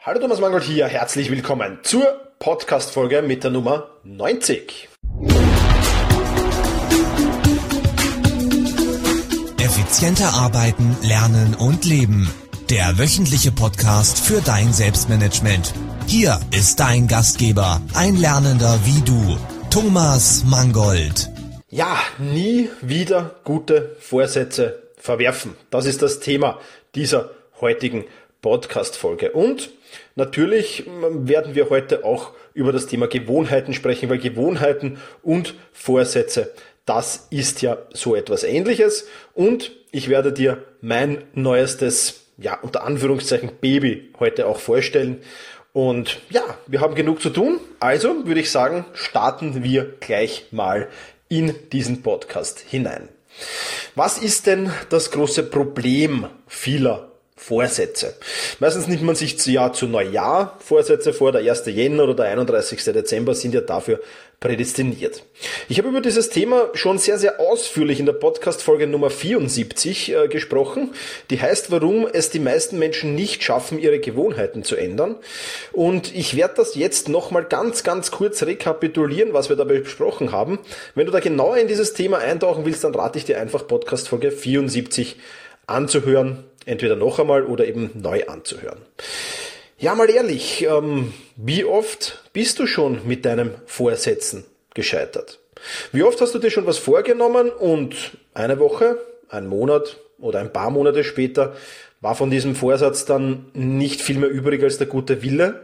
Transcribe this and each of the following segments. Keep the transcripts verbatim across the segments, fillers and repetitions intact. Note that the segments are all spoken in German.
Hallo Thomas Mangold hier, herzlich willkommen zur Podcast-Folge mit der Nummer neunzig. Effizienter arbeiten, lernen und leben. Der wöchentliche Podcast für dein Selbstmanagement. Hier ist dein Gastgeber, ein Lernender wie du, Thomas Mangold. Ja, nie wieder gute Vorsätze verwerfen. Das ist das Thema dieser heutigen Podcast-Folge. Und natürlich werden wir heute auch über das Thema Gewohnheiten sprechen, weil Gewohnheiten und Vorsätze, das ist ja so etwas Ähnliches. Und ich werde dir mein neuestes, ja, unter Anführungszeichen Baby heute auch vorstellen. Und ja, wir haben genug zu tun. Also würde ich sagen, starten wir gleich mal in diesen Podcast hinein. Was ist denn das große Problem vieler Vorsätze? Meistens nimmt man sich zu Jahr zu Neujahr Vorsätze vor, der erste Jänner oder der einunddreißigste Dezember sind ja dafür prädestiniert. Ich habe über dieses Thema schon sehr, sehr ausführlich in der Podcast-Folge Nummer vierundsiebzig äh, gesprochen. Die heißt, warum es die meisten Menschen nicht schaffen, ihre Gewohnheiten zu ändern. Und ich werde das jetzt nochmal ganz, ganz kurz rekapitulieren, was wir dabei besprochen haben. Wenn du da genauer in dieses Thema eintauchen willst, dann rate ich dir einfach Podcast-Folge vierundsiebzig anzuhören. Entweder noch einmal oder eben neu anzuhören. Ja, mal ehrlich, ähm, wie oft bist du schon mit deinen Vorsätzen gescheitert? Wie oft hast du dir schon was vorgenommen und eine Woche, ein Monat oder ein paar Monate später war von diesem Vorsatz dann nicht viel mehr übrig als der gute Wille?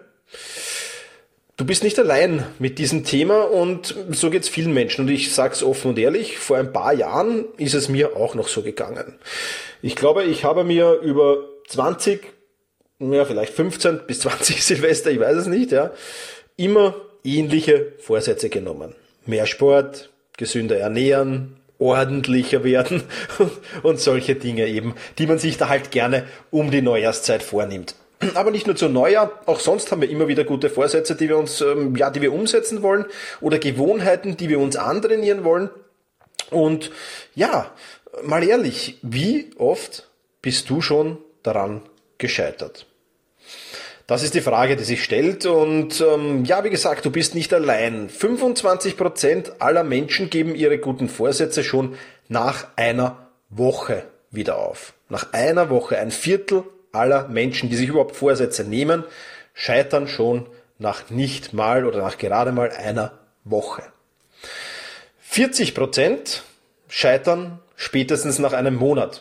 Du bist nicht allein mit diesem Thema und so geht's vielen Menschen. Und ich sag's offen und ehrlich, vor ein paar Jahren ist es mir auch noch so gegangen. Ich glaube, ich habe mir über zwanzig, ja vielleicht fünfzehn bis zwanzig Silvester, ich weiß es nicht, ja, immer ähnliche Vorsätze genommen. Mehr Sport, gesünder ernähren, ordentlicher werden und solche Dinge eben, die man sich da halt gerne um die Neujahrszeit vornimmt. Aber nicht nur zu Neujahr, auch sonst haben wir immer wieder gute Vorsätze, die wir uns, ähm, ja, die wir umsetzen wollen oder Gewohnheiten, die wir uns antrainieren wollen. Und ja, mal ehrlich, wie oft bist du schon daran gescheitert? Das ist die Frage, die sich stellt. Und ähm, ja, wie gesagt, du bist nicht allein. fünfundzwanzig Prozent aller Menschen geben ihre guten Vorsätze schon nach einer Woche wieder auf. Nach einer Woche, ein Viertel aller Menschen, die sich überhaupt Vorsätze nehmen, scheitern schon nach nicht mal oder nach gerade mal einer Woche. vierzig Prozent scheitern spätestens nach einem Monat.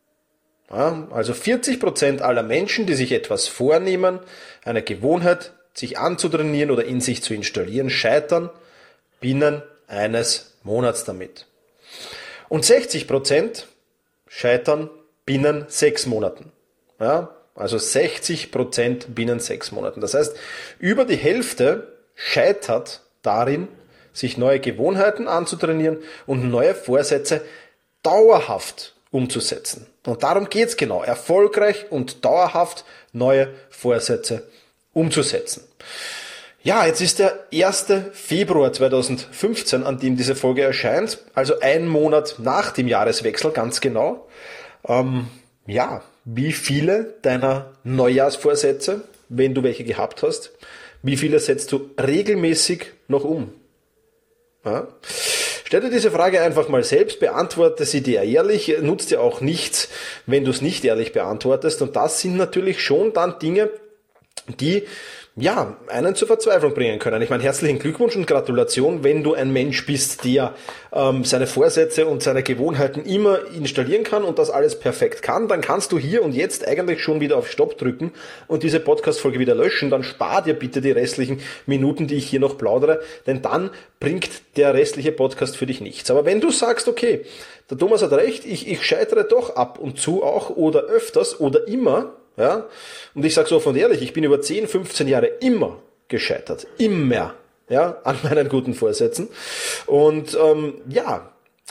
Ja, also vierzig Prozent aller Menschen, die sich etwas vornehmen, eine Gewohnheit sich anzutrainieren oder in sich zu installieren, scheitern binnen eines Monats damit. Und sechzig Prozent scheitern binnen sechs Monaten. Ja, also sechzig Prozent binnen sechs Monaten. Das heißt, über die Hälfte scheitert darin, sich neue Gewohnheiten anzutrainieren und neue Vorsätze dauerhaft umzusetzen. Und darum geht's genau, erfolgreich und dauerhaft neue Vorsätze umzusetzen. Ja, jetzt ist der erste Februar zweitausendfünfzehn, an dem diese Folge erscheint, also ein Monat nach dem Jahreswechsel, ganz genau. Ähm, ja, wie viele deiner Neujahrsvorsätze, wenn du welche gehabt hast, wie viele setzt du regelmäßig noch um? Ja? Stell dir diese Frage einfach mal selbst, beantworte sie dir ehrlich, nutzt dir auch nichts, wenn du es nicht ehrlich beantwortest. Und das sind natürlich schon dann Dinge, die ja, einen zur Verzweiflung bringen können. Ich meine, herzlichen Glückwunsch und Gratulation, wenn du ein Mensch bist, der ähm, seine Vorsätze und seine Gewohnheiten immer installieren kann und das alles perfekt kann, dann kannst du hier und jetzt eigentlich schon wieder auf Stopp drücken und diese Podcast-Folge wieder löschen. Dann spar dir bitte die restlichen Minuten, die ich hier noch plaudere, denn dann bringt der restliche Podcast für dich nichts. Aber wenn du sagst, okay, der Thomas hat recht, ich, ich scheitere doch ab und zu auch oder öfters oder immer, ja, und ich sage so offen und ehrlich, ich bin über zehn, fünfzehn Jahre immer gescheitert, immer, ja, an meinen guten Vorsätzen. Und ähm, ja,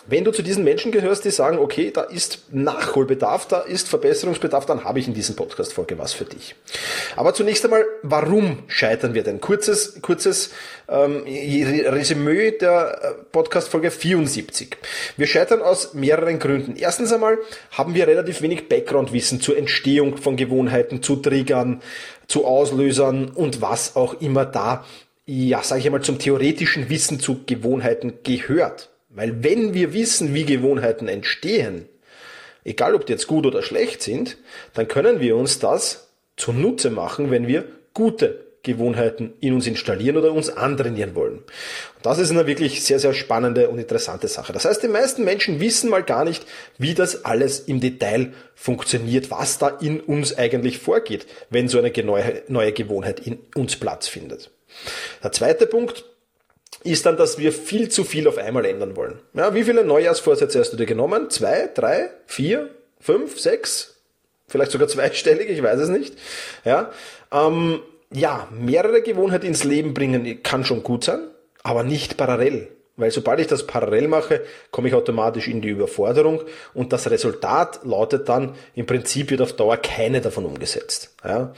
Wenn du zu diesen Menschen gehörst, die sagen, okay, da ist Nachholbedarf, da ist Verbesserungsbedarf, dann habe ich in diesem Podcast-Folge was für dich. Aber zunächst einmal, warum scheitern wir denn? Kurzes, kurzes ähm, Resümee der Podcast-Folge vierundsiebzig. Wir scheitern aus mehreren Gründen. Erstens einmal haben wir relativ wenig Background-Wissen zur Entstehung von Gewohnheiten, zu Triggern, zu Auslösern und was auch immer da, ja, sage ich einmal, zum theoretischen Wissen zu Gewohnheiten gehört. Weil wenn wir wissen, wie Gewohnheiten entstehen, egal ob die jetzt gut oder schlecht sind, dann können wir uns das zunutze machen, wenn wir gute Gewohnheiten in uns installieren oder uns antrainieren wollen. Und das ist eine wirklich sehr, sehr spannende und interessante Sache. Das heißt, die meisten Menschen wissen mal gar nicht, wie das alles im Detail funktioniert, was da in uns eigentlich vorgeht, wenn so eine neue, neue Gewohnheit in uns Platz findet. Der zweite Punkt ist dann, dass wir viel zu viel auf einmal ändern wollen. Ja, wie viele Neujahrsvorsätze hast du dir genommen? Zwei, drei, vier, fünf, sechs? Vielleicht sogar zweistellig, ich weiß es nicht. Ja, ähm, ja, mehrere Gewohnheiten ins Leben bringen kann schon gut sein, aber nicht parallel. Weil sobald ich das parallel mache, komme ich automatisch in die Überforderung und das Resultat lautet dann, im Prinzip wird auf Dauer keine davon umgesetzt. Ja.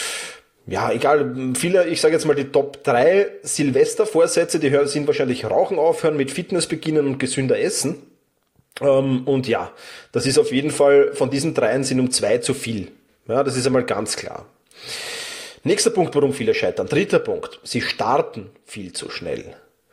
Ja, egal, viele, ich sage jetzt mal die Top drei Silvestervorsätze, die sind wahrscheinlich Rauchen aufhören, mit Fitness beginnen und gesünder essen. Und ja, das ist auf jeden Fall, von diesen dreien sind um zwei zu viel. Ja, das ist einmal ganz klar. Nächster Punkt, warum viele scheitern. Dritter Punkt, sie starten viel zu schnell.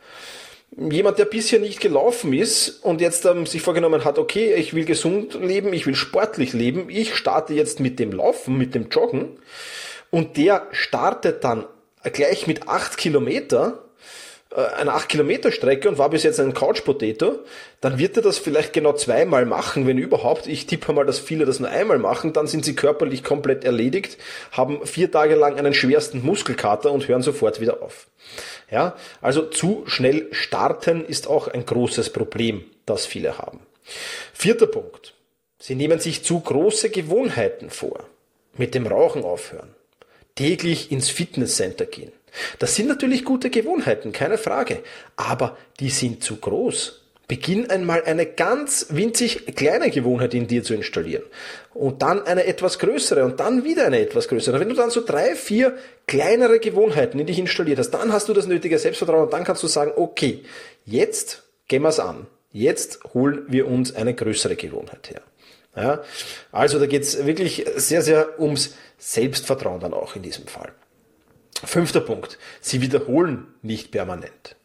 Jemand, der bisher nicht gelaufen ist und jetzt ähm, sich vorgenommen hat, okay, ich will gesund leben, ich will sportlich leben, ich starte jetzt mit dem Laufen, mit dem Joggen. Und der startet dann gleich mit acht Kilometer, äh, eine acht Kilometer Strecke und war bis jetzt ein Couch Potato, dann wird er das vielleicht genau zweimal machen, wenn überhaupt. Ich tippe mal, dass viele das nur einmal machen, dann sind sie körperlich komplett erledigt, haben vier Tage lang einen schwersten Muskelkater und hören sofort wieder auf. Ja, also zu schnell starten ist auch ein großes Problem, das viele haben. Vierter Punkt. Sie nehmen sich zu große Gewohnheiten vor. Mit dem Rauchen aufhören. Täglich ins Fitnesscenter gehen. Das sind natürlich gute Gewohnheiten, keine Frage, aber die sind zu groß. Beginn einmal eine ganz winzig kleine Gewohnheit in dir zu installieren und dann eine etwas größere und dann wieder eine etwas größere. Wenn du dann so drei, vier kleinere Gewohnheiten in dich installiert hast, dann hast du das nötige Selbstvertrauen und dann kannst du sagen, okay, jetzt gehen wir es an. Jetzt holen wir uns eine größere Gewohnheit her. Ja, also da geht's wirklich sehr, sehr ums Selbstvertrauen dann auch in diesem Fall. Fünfter Punkt. Sie wiederholen nicht permanent.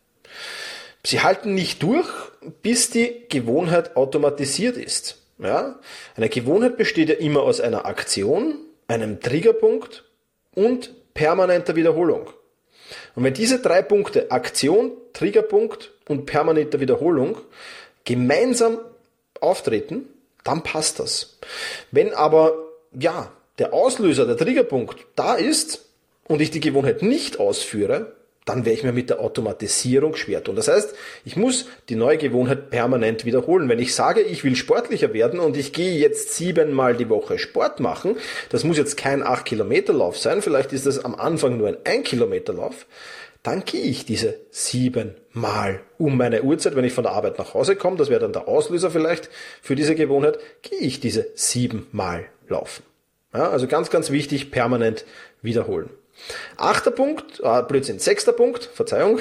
Sie halten nicht durch, bis die Gewohnheit automatisiert ist. Ja, eine Gewohnheit besteht ja immer aus einer Aktion, einem Triggerpunkt und permanenter Wiederholung. Und wenn diese drei Punkte, Aktion, Triggerpunkt und permanente Wiederholung, gemeinsam auftreten, dann passt das. Wenn aber, ja, der Auslöser, der Triggerpunkt da ist und ich die Gewohnheit nicht ausführe, dann werde ich mir mit der Automatisierung schwer tun. Das heißt, ich muss die neue Gewohnheit permanent wiederholen. Wenn ich sage, ich will sportlicher werden und ich gehe jetzt siebenmal die Woche Sport machen, das muss jetzt kein acht Kilometer Lauf sein, vielleicht ist das am Anfang nur ein ein Kilometer Lauf, dann gehe ich diese siebenmal um meine Uhrzeit, wenn ich von der Arbeit nach Hause komme, das wäre dann der Auslöser vielleicht für diese Gewohnheit, gehe ich diese siebenmal laufen. Ja, also ganz, ganz wichtig, permanent wiederholen. Achter Punkt, äh, Blödsinn, sechster Punkt, Verzeihung,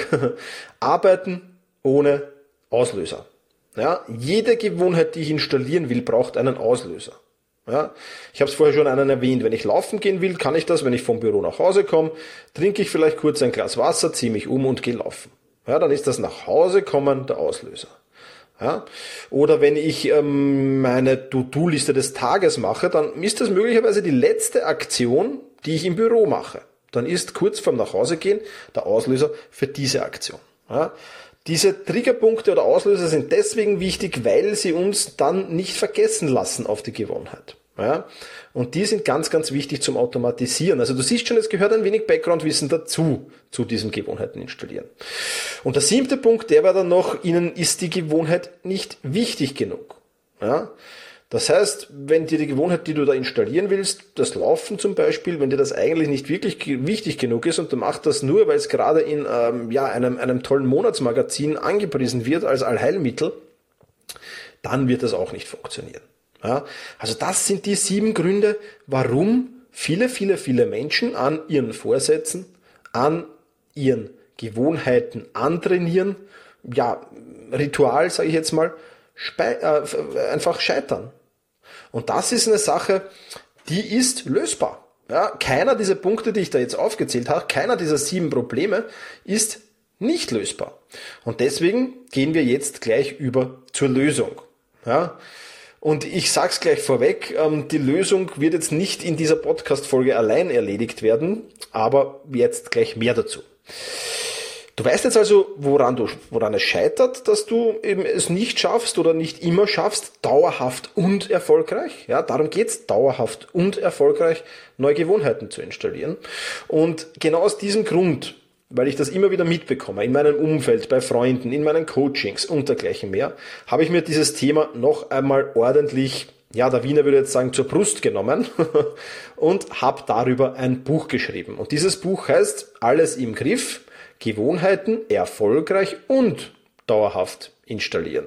arbeiten ohne Auslöser. Ja, jede Gewohnheit, die ich installieren will, braucht einen Auslöser. Ja, ich habe es vorher schon einen erwähnt, wenn ich laufen gehen will, kann ich das, wenn ich vom Büro nach Hause komme, trinke ich vielleicht kurz ein Glas Wasser, ziehe mich um und gehe laufen. Ja, dann ist das nach Hause kommen der Auslöser. Ja, oder wenn ich ähm, meine To-Do-Liste des Tages mache, dann ist das möglicherweise die letzte Aktion, die ich im Büro mache. Dann ist kurz vorm Nachhausegehen der Auslöser für diese Aktion. Ja, diese Triggerpunkte oder Auslöser sind deswegen wichtig, weil sie uns dann nicht vergessen lassen auf die Gewohnheit. Ja, und die sind ganz, ganz wichtig zum Automatisieren. Also du siehst schon, es gehört ein wenig Background-Wissen dazu, zu diesen Gewohnheiten installieren. Und der siebte Punkt, der war dann noch, Ihnen ist die Gewohnheit nicht wichtig genug. Ja, das heißt, wenn dir die Gewohnheit, die du da installieren willst, das Laufen zum Beispiel, wenn dir das eigentlich nicht wirklich wichtig genug ist und du machst das nur, weil es gerade in ähm, ja, einem, einem tollen Monatsmagazin angepriesen wird als Allheilmittel, dann wird das auch nicht funktionieren. Ja, also das sind die sieben Gründe, warum viele, viele, viele Menschen an ihren Vorsätzen, an ihren Gewohnheiten antrainieren, ja, Ritual, sage ich jetzt mal, spe- äh, einfach scheitern. Und das ist eine Sache, die ist lösbar. Ja, keiner dieser Punkte, die ich da jetzt aufgezählt habe, keiner dieser sieben Probleme ist nicht lösbar. Und deswegen gehen wir jetzt gleich über zur Lösung. Ja, und ich sag's gleich vorweg, ähm, die Lösung wird jetzt nicht in dieser Podcast-Folge allein erledigt werden, aber jetzt gleich mehr dazu. Du weißt jetzt also, woran du, woran es scheitert, dass du eben es nicht schaffst oder nicht immer schaffst, dauerhaft und erfolgreich. Ja, darum geht's, dauerhaft und erfolgreich neue Gewohnheiten zu installieren. Und genau aus diesem Grund, weil ich das immer wieder mitbekomme, in meinem Umfeld, bei Freunden, in meinen Coachings und dergleichen mehr, habe ich mir dieses Thema noch einmal ordentlich, ja, der Wiener würde jetzt sagen, zur Brust genommen und habe darüber ein Buch geschrieben. Und dieses Buch heißt Alles im Griff, Gewohnheiten erfolgreich und dauerhaft installieren.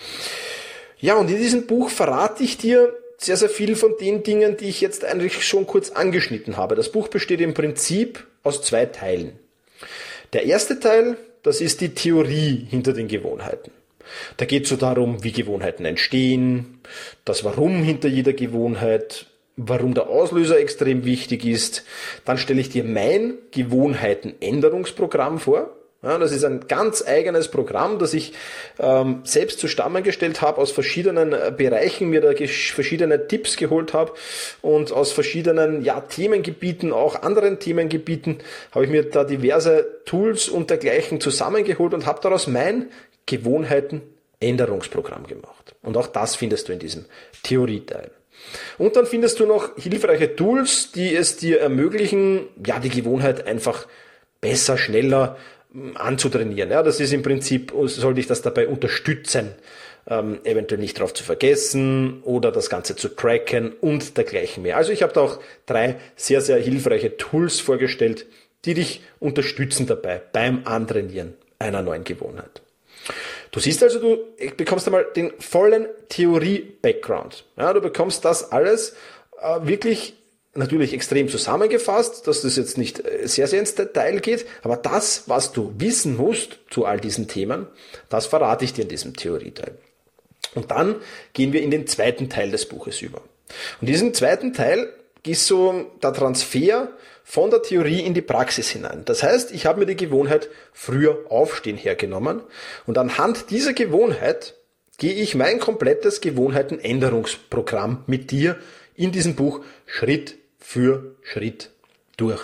Ja, und in diesem Buch verrate ich dir sehr, sehr viel von den Dingen, die ich jetzt eigentlich schon kurz angeschnitten habe. Das Buch besteht im Prinzip aus zwei Teilen. Der erste Teil, das ist die Theorie hinter den Gewohnheiten. Da geht es so darum, wie Gewohnheiten entstehen, das Warum hinter jeder Gewohnheit, warum der Auslöser extrem wichtig ist. Dann stelle ich dir mein Gewohnheitenänderungsprogramm vor. Ja, das ist ein ganz eigenes Programm, das ich ähm, selbst zusammengestellt habe, aus verschiedenen äh, Bereichen, mir da gesch- verschiedene Tipps geholt habe und aus verschiedenen ja, Themengebieten, auch anderen Themengebieten, habe ich mir da diverse Tools und dergleichen zusammengeholt und habe daraus mein Gewohnheitenänderungsprogramm gemacht. Und auch das findest du in diesem Theorieteil. Und dann findest du noch hilfreiche Tools, die es dir ermöglichen, ja, die Gewohnheit einfach besser, schneller anzutrainieren. Ja, das ist im Prinzip, soll dich das dabei unterstützen, ähm, eventuell nicht drauf zu vergessen oder das Ganze zu tracken und dergleichen mehr. Also ich habe da auch drei sehr, sehr hilfreiche Tools vorgestellt, die dich unterstützen dabei beim Antrainieren einer neuen Gewohnheit. Du siehst also, du bekommst einmal den vollen Theorie-Background. Ja, du bekommst das alles äh, wirklich natürlich extrem zusammengefasst, dass das jetzt nicht sehr, sehr ins Detail geht, aber das, was du wissen musst zu all diesen Themen, das verrate ich dir in diesem Theorieteil. Und dann gehen wir in den zweiten Teil des Buches über. Und in diesem zweiten Teil ist so der Transfer von der Theorie in die Praxis hinein. Das heißt, ich habe mir die Gewohnheit früher aufstehen hergenommen und anhand dieser Gewohnheit gehe ich mein komplettes Gewohnheitenänderungsprogramm mit dir in diesem Buch Schritt für Schritt durch.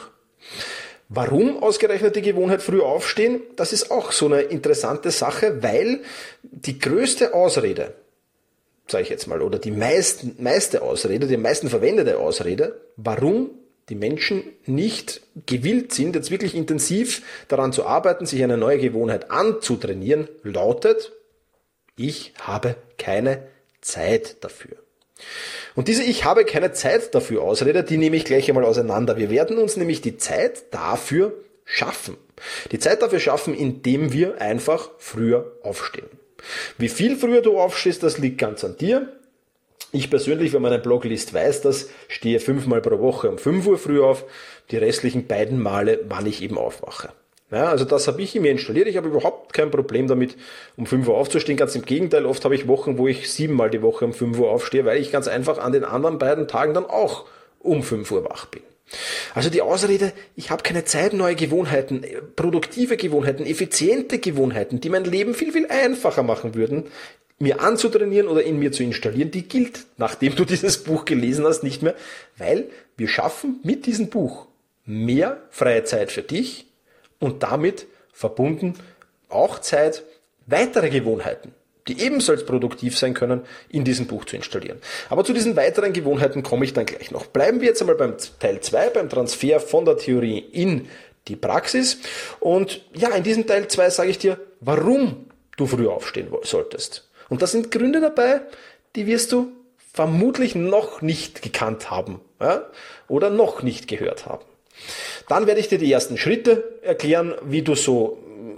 Warum ausgerechnet die Gewohnheit früh aufstehen? Das ist auch so eine interessante Sache, weil die größte Ausrede, sage ich jetzt mal, oder die meisten, meiste Ausrede, die am meisten verwendete Ausrede, warum die Menschen nicht gewillt sind, jetzt wirklich intensiv daran zu arbeiten, sich eine neue Gewohnheit anzutrainieren, lautet, ich habe keine Zeit dafür. Und diese Ich habe keine Zeit dafür Ausrede, die nehme ich gleich einmal auseinander. Wir werden uns nämlich die Zeit dafür schaffen. Die Zeit dafür schaffen, indem wir einfach früher aufstehen. Wie viel früher du aufstehst, das liegt ganz an dir. Ich persönlich, wer meinen Blog liest, weiß das, stehe fünfmal pro Woche um fünf Uhr früh auf, die restlichen beiden Male, wann ich eben aufwache. Ja, also das habe ich in mir installiert. Ich habe überhaupt kein Problem damit, um fünf Uhr aufzustehen. Ganz im Gegenteil, oft habe ich Wochen, wo ich siebenmal die Woche um fünf Uhr aufstehe, weil ich ganz einfach an den anderen beiden Tagen dann auch um fünf Uhr wach bin. Also die Ausrede, ich habe keine Zeit, neue Gewohnheiten, produktive Gewohnheiten, effiziente Gewohnheiten, die mein Leben viel, viel einfacher machen würden, mir anzutrainieren oder in mir zu installieren, die gilt, nachdem du dieses Buch gelesen hast, nicht mehr, weil wir schaffen mit diesem Buch mehr freie Zeit für dich, und damit verbunden auch Zeit, weitere Gewohnheiten, die ebenfalls produktiv sein können, in diesem Buch zu installieren. Aber zu diesen weiteren Gewohnheiten komme ich dann gleich noch. Bleiben wir jetzt einmal beim Teil zwei, beim Transfer von der Theorie in die Praxis. Und ja, in diesem Teil zwei sage ich dir, warum du früh aufstehen solltest. Und da sind Gründe dabei, die wirst du vermutlich noch nicht gekannt haben, ja? Oder noch nicht gehört haben. Dann werde ich dir die ersten Schritte erklären, wie du so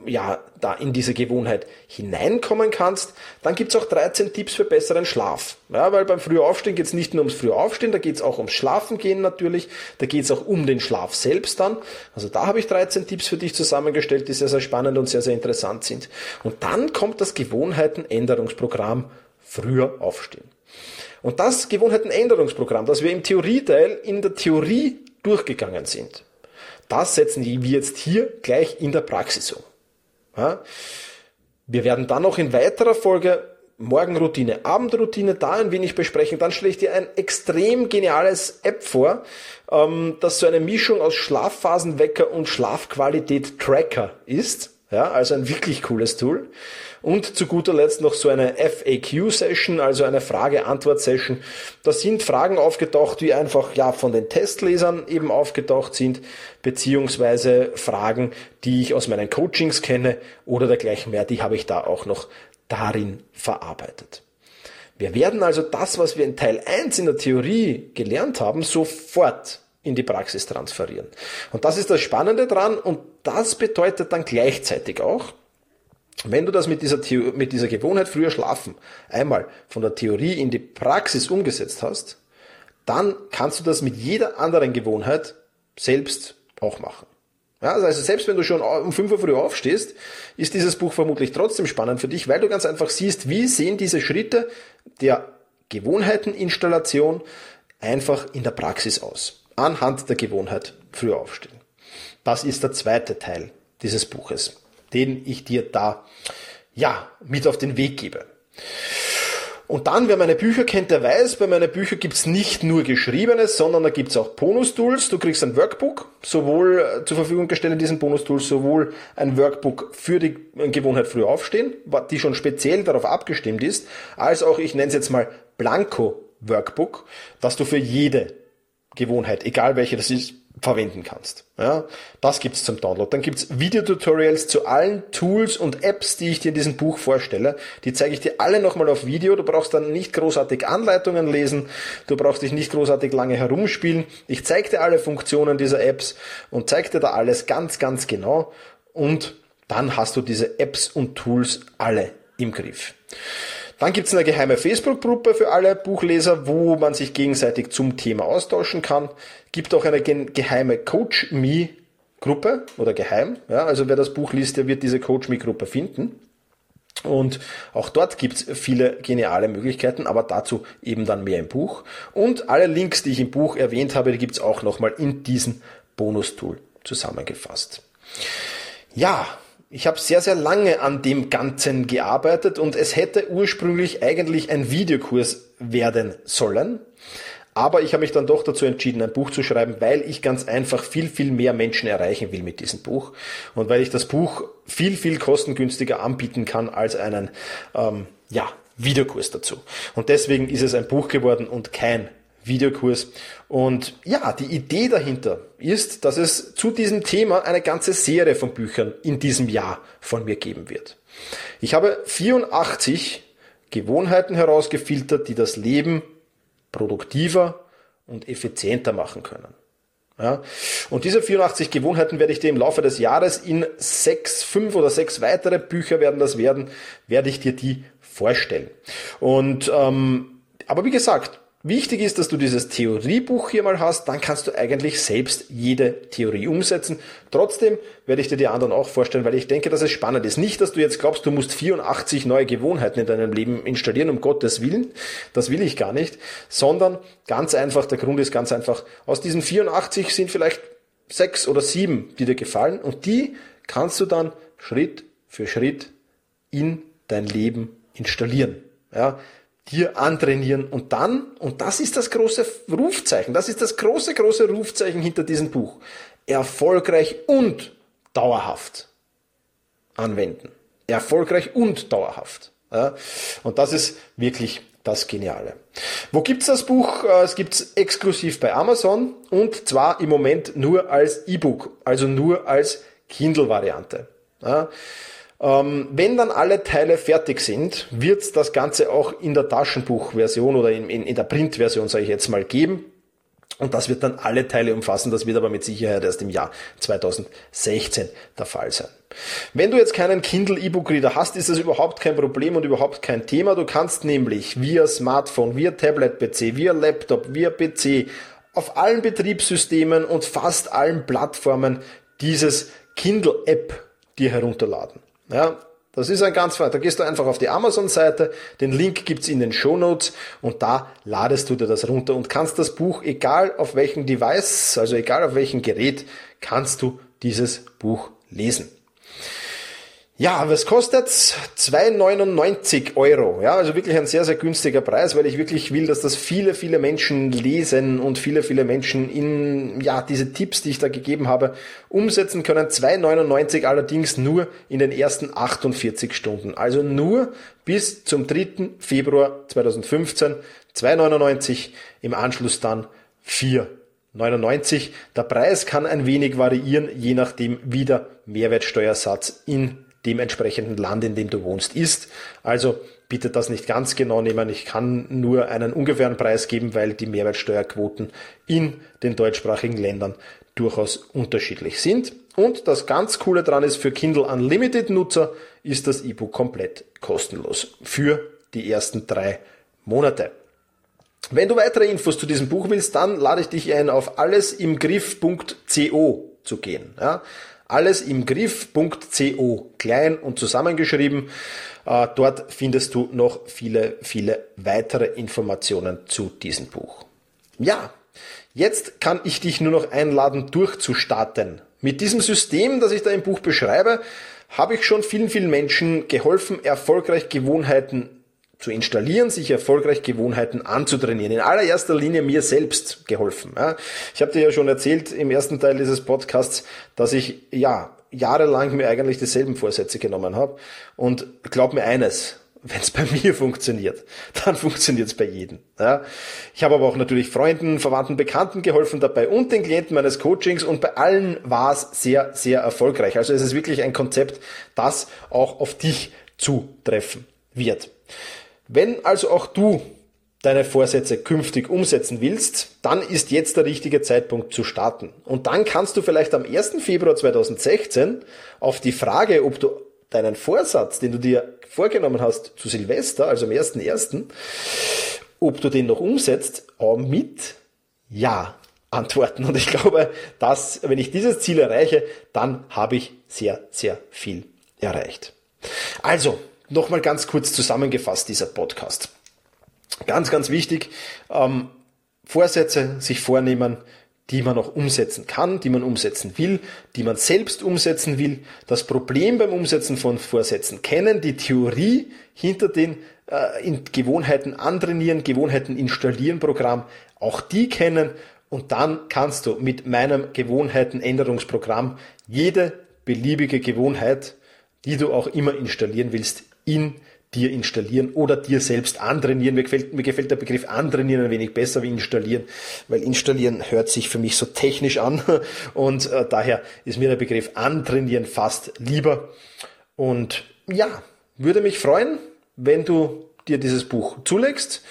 ja da in diese Gewohnheit hineinkommen kannst. Dann gibt's auch dreizehn Tipps für besseren Schlaf. Ja, weil beim Frühaufstehen geht's nicht nur ums Frühaufstehen, da geht's auch ums Schlafen gehen natürlich, da geht's auch um den Schlaf selbst dann. Also da habe ich dreizehn Tipps für dich zusammengestellt, die sehr, sehr spannend und sehr, sehr interessant sind. Und dann kommt das Gewohnheitenänderungsprogramm Früher aufstehen. Und das Gewohnheitenänderungsprogramm, das wir im Theorieteil in der Theorie durchgegangen sind, das setzen wir jetzt hier gleich in der Praxis um. Ja? Wir werden dann noch in weiterer Folge Morgenroutine, Abendroutine da ein wenig besprechen. Dann stelle ich dir ein extrem geniales App vor, das so eine Mischung aus Schlafphasenwecker und Schlafqualität-Tracker ist. Ja, also ein wirklich cooles Tool. Und zu guter Letzt noch so eine F A Q-Session, also eine Frage-Antwort-Session. Da sind Fragen aufgetaucht, die einfach ja von den Testlesern eben aufgetaucht sind, beziehungsweise Fragen, die ich aus meinen Coachings kenne oder dergleichen mehr, die habe ich da auch noch darin verarbeitet. Wir werden also das, was wir in Teil eins in der Theorie gelernt haben, sofort in die Praxis transferieren. Und das ist das Spannende dran und das bedeutet dann gleichzeitig auch, wenn du das mit dieser, Theo- mit dieser Gewohnheit früher schlafen einmal von der Theorie in die Praxis umgesetzt hast, dann kannst du das mit jeder anderen Gewohnheit selbst auch machen. Ja, also selbst wenn du schon um fünf Uhr früh aufstehst, ist dieses Buch vermutlich trotzdem spannend für dich, weil du ganz einfach siehst, wie sehen diese Schritte der Gewohnheiteninstallation einfach in der Praxis aus. Anhand der Gewohnheit früh aufstehen. Das ist der zweite Teil dieses Buches, den ich dir da ja mit auf den Weg gebe. Und dann, wer meine Bücher kennt, der weiß, bei meinen Büchern gibt's nicht nur Geschriebenes, sondern da gibt's auch Bonus-Tools. Du kriegst ein Workbook, sowohl zur Verfügung gestellt in diesen Bonus-Tools, sowohl ein Workbook für die Gewohnheit früh aufstehen, die schon speziell darauf abgestimmt ist, als auch, ich nenne es jetzt mal Blanko-Workbook, das du für jede Gewohnheit, egal welche das ist, verwenden kannst. Ja, das gibt's zum Download. Dann gibt's Videotutorials zu allen Tools und Apps, die ich dir in diesem Buch vorstelle. Die zeige ich dir alle nochmal auf Video. Du brauchst dann nicht großartig Anleitungen lesen. Du brauchst dich nicht großartig lange herumspielen. Ich zeige dir alle Funktionen dieser Apps und zeige dir da alles ganz, ganz genau. Und dann hast du diese Apps und Tools alle im Griff. Dann gibt es eine geheime Facebook-Gruppe für alle Buchleser, wo man sich gegenseitig zum Thema austauschen kann. Gibt auch eine ge- geheime Coach-Me-Gruppe oder geheim. Ja, also wer das Buch liest, der wird diese Coach-Me-Gruppe finden. Und auch dort gibt es viele geniale Möglichkeiten, aber dazu eben dann mehr im Buch. Und alle Links, die ich im Buch erwähnt habe, die gibt es auch nochmal in diesem Bonus-Tool zusammengefasst. Ja, ich habe sehr, sehr lange an dem Ganzen gearbeitet und es hätte ursprünglich eigentlich ein Videokurs werden sollen. Aber ich habe mich dann doch dazu entschieden, ein Buch zu schreiben, weil ich ganz einfach viel, viel mehr Menschen erreichen will mit diesem Buch. Und weil ich das Buch viel, viel kostengünstiger anbieten kann als einen ähm, ja, Videokurs dazu. Und deswegen ist es ein Buch geworden und kein Videokurs. Und ja, die Idee dahinter ist, dass es zu diesem Thema eine ganze Serie von Büchern in diesem Jahr von mir geben wird. Ich habe vierundachtzig Gewohnheiten herausgefiltert, die das Leben produktiver und effizienter machen können. Ja, und diese vierundachtzig Gewohnheiten werde ich dir im Laufe des Jahres in sechs, fünf oder sechs weitere Bücher werden das werden, werde ich dir die vorstellen. Und ähm, aber wie gesagt, wichtig ist, dass du dieses Theoriebuch hier mal hast, dann kannst du eigentlich selbst jede Theorie umsetzen. Trotzdem werde ich dir die anderen auch vorstellen, weil ich denke, dass es spannend ist. Nicht, dass du jetzt glaubst, du musst vierundachtzig neue Gewohnheiten in deinem Leben installieren, um Gottes Willen. Das will ich gar nicht. Sondern ganz einfach, der Grund ist ganz einfach, aus diesen vierundachtzig sind vielleicht sechs oder sieben, die dir gefallen und die kannst du dann Schritt für Schritt in dein Leben installieren. Ja, dir antrainieren und dann, und das ist das große Rufzeichen, das ist das große, große Rufzeichen hinter diesem Buch, erfolgreich und dauerhaft anwenden. Erfolgreich und dauerhaft. Ja, und das ist wirklich das Geniale. Wo gibt's das Buch? Es gibt's exklusiv bei Amazon und zwar im Moment nur als E-Book, also nur als Kindle-Variante. Ja, Ähm, wenn dann alle Teile fertig sind, wird das Ganze auch in der Taschenbuchversion oder in, in, in der Printversion, sage ich jetzt mal, geben. Und das wird dann alle Teile umfassen, das wird aber mit Sicherheit erst im Jahr zweitausendsechzehn der Fall sein. Wenn du jetzt keinen Kindle E-Book-Reader hast, ist das überhaupt kein Problem und überhaupt kein Thema. Du kannst nämlich via Smartphone, via Tablet-P C, via Laptop, via P C auf allen Betriebssystemen und fast allen Plattformen dieses Kindle-App dir herunterladen. Ja, das ist ein ganz einfach. Da gehst du einfach auf die Amazon-Seite, den Link gibt's in den Shownotes und da ladest du dir das runter und kannst das Buch, egal auf welchem Device, also egal auf welchem Gerät, kannst du dieses Buch lesen. Ja, was kostet's? zwei neunundneunzig Euro. Ja, also wirklich ein sehr, sehr günstiger Preis, weil ich wirklich will, dass das viele, viele Menschen lesen und viele, viele Menschen in, ja, diese Tipps, die ich da gegeben habe, umsetzen können. zwei neunundneunzig allerdings nur in den ersten achtundvierzig Stunden. Also nur bis zum dritten Februar zweitausendfünfzehn. zwei neunundneunzig, im Anschluss dann vier neunundneunzig. Der Preis kann ein wenig variieren, je nachdem, wie der Mehrwertsteuersatz in dem entsprechenden Land, in dem du wohnst, ist. Also bitte das nicht ganz genau nehmen. Ich kann nur einen ungefähren Preis geben, weil die Mehrwertsteuerquoten in den deutschsprachigen Ländern durchaus unterschiedlich sind. Und das ganz Coole dran ist, für Kindle Unlimited Nutzer ist das E-Book komplett kostenlos für die ersten drei Monate. Wenn du weitere Infos zu diesem Buch willst, dann lade ich dich ein, auf allesimgriff punkt co zu gehen. Ja? Allesimgriff punkt co, klein und zusammengeschrieben. Äh, dort findest du noch viele, viele weitere Informationen zu diesem Buch. Ja, jetzt kann ich dich nur noch einladen, durchzustarten. Mit diesem System, das ich da im Buch beschreibe, habe ich schon vielen, vielen Menschen geholfen, erfolgreich Gewohnheiten zu installieren, sich erfolgreich Gewohnheiten anzutrainieren. In allererster Linie mir selbst geholfen. Ich habe dir ja schon erzählt im ersten Teil dieses Podcasts, dass ich ja jahrelang mir eigentlich dieselben Vorsätze genommen habe. Und glaub mir eines, wenn es bei mir funktioniert, dann funktioniert es bei jedem. Ich habe aber auch natürlich Freunden, Verwandten, Bekannten geholfen dabei und den Klienten meines Coachings und bei allen war es sehr, sehr erfolgreich. Also es ist wirklich ein Konzept, das auch auf dich zutreffen wird. Wenn also auch du deine Vorsätze künftig umsetzen willst, dann ist jetzt der richtige Zeitpunkt zu starten. Und dann kannst du vielleicht am ersten Februar zweitausendsechzehn auf die Frage, ob du deinen Vorsatz, den du dir vorgenommen hast zu Silvester, also am ersten ersten, ob du den noch umsetzt, mit Ja antworten. Und ich glaube, dass, wenn ich dieses Ziel erreiche, dann habe ich sehr, sehr viel erreicht. Also, nochmal ganz kurz zusammengefasst, dieser Podcast. Ganz, ganz wichtig, ähm, Vorsätze sich vornehmen, die man auch umsetzen kann, die man umsetzen will, die man selbst umsetzen will, das Problem beim Umsetzen von Vorsätzen kennen, die Theorie hinter den äh, in Gewohnheiten antrainieren, Gewohnheiten installieren Programm, auch die kennen und dann kannst du mit meinem Gewohnheitenänderungsprogramm jede beliebige Gewohnheit, die du auch immer installieren willst, in dir installieren oder dir selbst antrainieren. Mir gefällt, mir gefällt der Begriff antrainieren ein wenig besser wie installieren, weil installieren hört sich für mich so technisch an und äh, daher ist mir der Begriff antrainieren fast lieber. Und ja, würde mich freuen, wenn du dir dieses Buch zulegst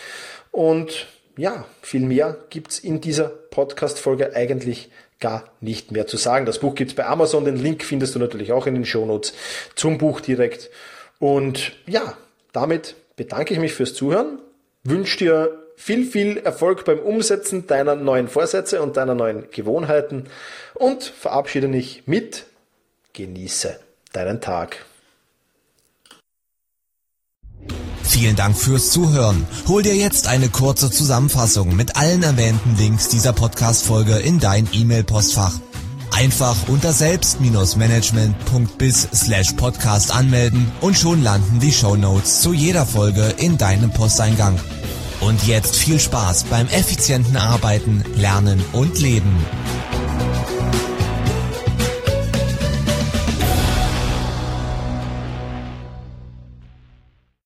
und ja, viel mehr gibt's in dieser Podcast-Folge eigentlich gar nicht mehr zu sagen. Das Buch gibt's bei Amazon, den Link findest du natürlich auch in den Shownotes zum Buch direkt. Und ja, damit bedanke ich mich fürs Zuhören, wünsche dir viel, viel Erfolg beim Umsetzen deiner neuen Vorsätze und deiner neuen Gewohnheiten und verabschiede mich mit Genieße deinen Tag. Vielen Dank fürs Zuhören. Hol dir jetzt eine kurze Zusammenfassung mit allen erwähnten Links dieser Podcast-Folge in dein E-Mail-Postfach. Einfach unter selbst-management.biz slash podcast anmelden und schon landen die Shownotes zu jeder Folge in deinem Posteingang. Und jetzt viel Spaß beim effizienten Arbeiten, Lernen und Leben.